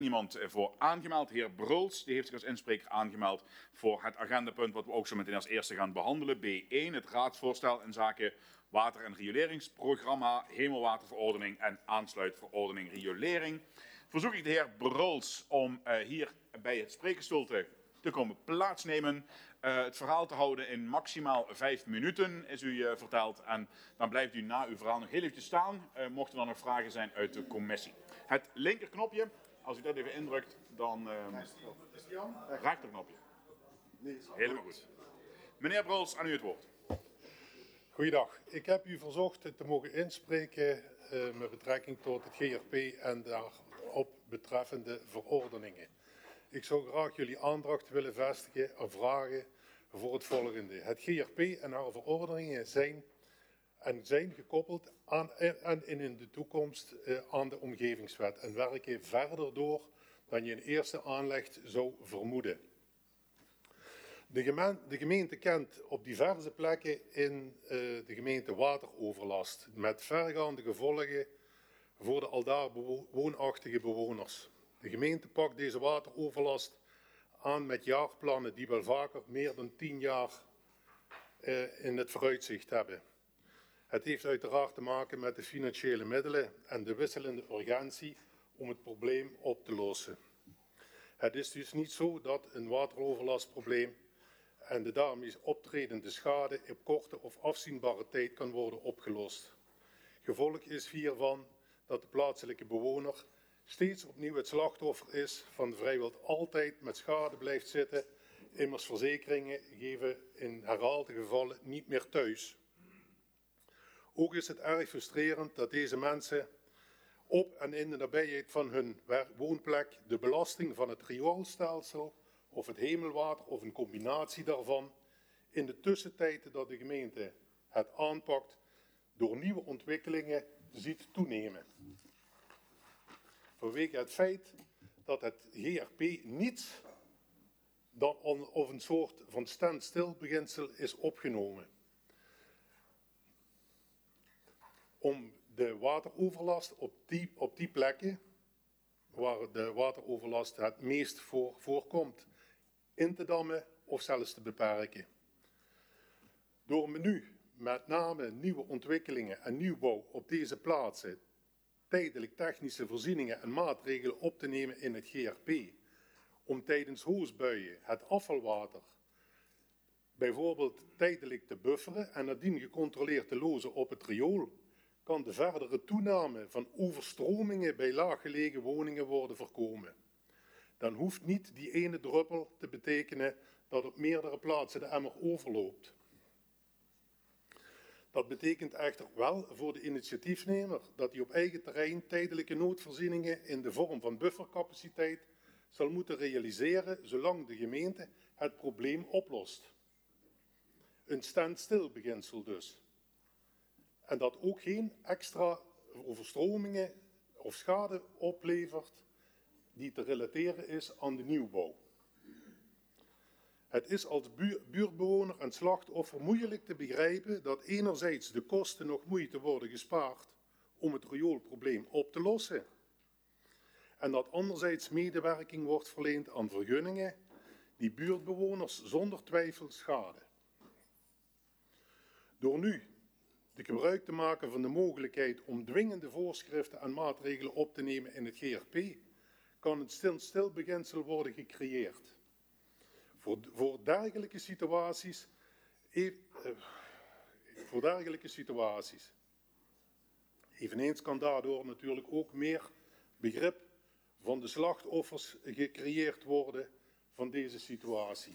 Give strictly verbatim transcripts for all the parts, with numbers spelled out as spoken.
Iemand voor aangemeld, de heer Bruls, die heeft zich als inspreker aangemeld voor het agendapunt wat we ook zo meteen als eerste gaan behandelen. B één, het raadsvoorstel in zaken water- en rioleringsprogramma, hemelwaterverordening en aansluitverordening riolering. Verzoek ik de heer Bruls om uh, hier bij het spreekstoel te, te komen plaatsnemen. Uh, het verhaal te houden in maximaal vijf minuten is u uh, verteld. En dan blijft u na uw verhaal nog heel even staan, uh, mochten er nog vragen zijn uit de commissie. Het linkerknopje. Als u dat even indrukt, dan uh, rechterknopje. Helemaal goed. Meneer Bruls, aan u het woord. Goeiedag. Ik heb u verzocht te mogen inspreken uh, met betrekking tot het G R P en daarop betreffende verordeningen. Ik zou graag jullie aandacht willen vestigen en vragen voor het volgende. Het G R P en haar verordeningen zijn, en zijn gekoppeld aan, en in de toekomst uh, aan de omgevingswet en werken verder door dan je in eerste aanleg zou vermoeden. De gemeente, de gemeente kent op diverse plekken in uh, de gemeente wateroverlast met vergaande gevolgen voor de aldaar bewo woonachtige bewoners. De gemeente pakt deze wateroverlast aan met jaarplannen die wel vaker meer dan tien jaar uh, in het vooruitzicht hebben. Het heeft uiteraard te maken met de financiële middelen en de wisselende urgentie om het probleem op te lossen. Het is dus niet zo dat een wateroverlastprobleem en de daarmee optredende schade op korte of afzienbare tijd kan worden opgelost. Gevolg is hiervan dat de plaatselijke bewoner steeds opnieuw het slachtoffer is van vrijwel altijd met schade blijft zitten. Immers verzekeringen geven in herhaalde gevallen niet meer thuis. Ook is het erg frustrerend dat deze mensen op en in de nabijheid van hun woonplek de belasting van het rioolstelsel of het hemelwater of een combinatie daarvan in de tussentijd dat de gemeente het aanpakt door nieuwe ontwikkelingen ziet toenemen. Vanwege het feit dat het G R P niets dan of een soort van standstill beginsel is opgenomen. Om de wateroverlast op die, op die plekken waar de wateroverlast het meest voor, voorkomt in te dammen of zelfs te beperken. Door nu met name nieuwe ontwikkelingen en nieuwbouw op deze plaatsen tijdelijk technische voorzieningen en maatregelen op te nemen in het G R P om tijdens hoosbuien het afvalwater bijvoorbeeld tijdelijk te bufferen en nadien gecontroleerd te lozen op het riool, kan de verdere toename van overstromingen bij laaggelegen woningen worden voorkomen. Dan hoeft niet die ene druppel te betekenen dat op meerdere plaatsen de emmer overloopt. Dat betekent echter wel voor de initiatiefnemer dat hij op eigen terrein tijdelijke noodvoorzieningen in de vorm van buffercapaciteit zal moeten realiseren zolang de gemeente het probleem oplost. Een standstill beginsel dus. En dat ook geen extra overstromingen of schade oplevert die te relateren is aan de nieuwbouw. Het is als buurtbewoner en slachtoffer moeilijk te begrijpen dat enerzijds de kosten nog moeite worden gespaard om het rioolprobleem op te lossen en dat anderzijds medewerking wordt verleend aan vergunningen die buurtbewoners zonder twijfel schaden. Door nu de gebruik te maken van de mogelijkheid om dwingende voorschriften en maatregelen op te nemen in het G R P, kan het stilbeginsel worden gecreëerd. Voor, voor, dergelijke situaties, e, uh, voor dergelijke situaties. Eveneens kan daardoor natuurlijk ook meer begrip van de slachtoffers gecreëerd worden van deze situatie.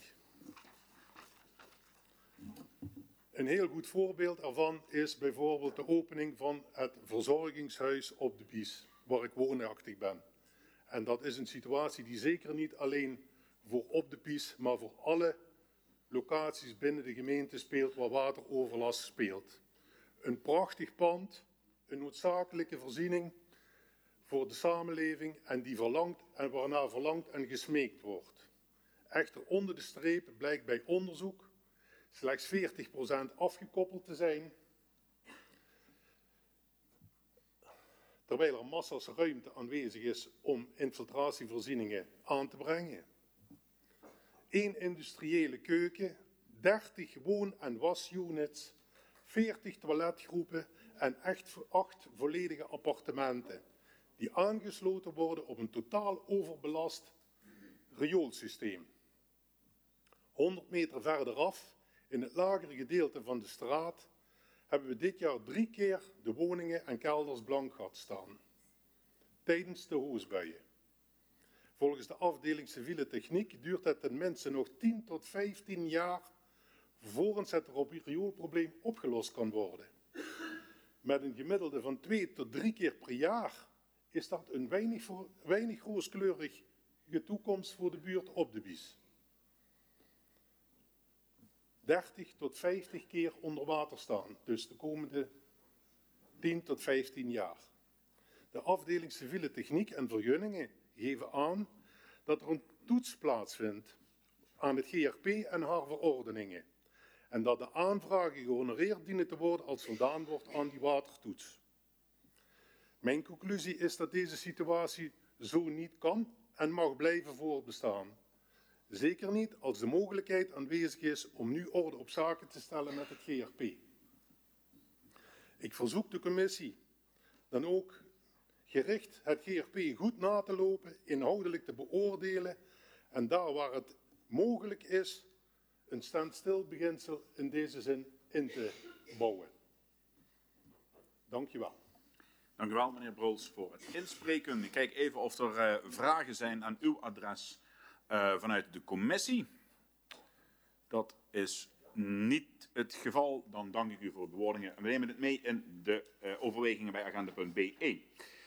Een heel goed voorbeeld ervan is bijvoorbeeld de opening van het verzorgingshuis op de Bies, waar ik woonachtig ben. En dat is een situatie die zeker niet alleen voor op de Bies, maar voor alle locaties binnen de gemeente speelt waar wateroverlast speelt. Een prachtig pand, een noodzakelijke voorziening voor de samenleving en die verlangt en waarnaar verlangd en gesmeekt wordt. Echter onder de streep blijkt bij onderzoek slechts veertig procent afgekoppeld te zijn. terwijl er massas ruimte aanwezig is om infiltratievoorzieningen aan te brengen. Eén industriële keuken, dertig woon- en wasunits, veertig toiletgroepen en acht volledige appartementen die aangesloten worden op een totaal overbelast rioolsysteem. honderd meter verderaf, in het lagere gedeelte van de straat, hebben we dit jaar drie keer de woningen en kelders blank gehad staan. Tijdens de hoosbuien. Volgens de afdeling civiele techniek duurt het tenminste nog tien tot vijftien jaar voordat het rioolprobleem opgelost kan worden. Met een gemiddelde van twee tot drie keer per jaar is dat een weinig, voor, weinig rooskleurige toekomst voor de buurt op de Bies. dertig tot vijftig keer onder water staan, dus de komende tien tot vijftien jaar. De afdeling civiele techniek en vergunningen geven aan dat er een toets plaatsvindt aan het G R P en haar verordeningen en dat de aanvragen gehonoreerd dienen te worden als voldaan wordt aan die watertoets. Mijn conclusie is dat deze situatie zo niet kan en mag blijven voortbestaan. Zeker niet als de mogelijkheid aanwezig is om nu orde op zaken te stellen met het G R P. Ik verzoek de commissie dan ook gericht het G R P goed na te lopen, inhoudelijk te beoordelen en daar waar het mogelijk is, een standstilbeginsel in deze zin in te bouwen. Dank u wel. Dank u wel, meneer Bruls, voor het inspreken. Ik kijk even of er uh, vragen zijn aan uw adres uh, vanuit de commissie. Dat is niet het geval. Dan dank ik u voor de bewoordingen. We nemen het mee in de uh, overwegingen bij agendapunt B één.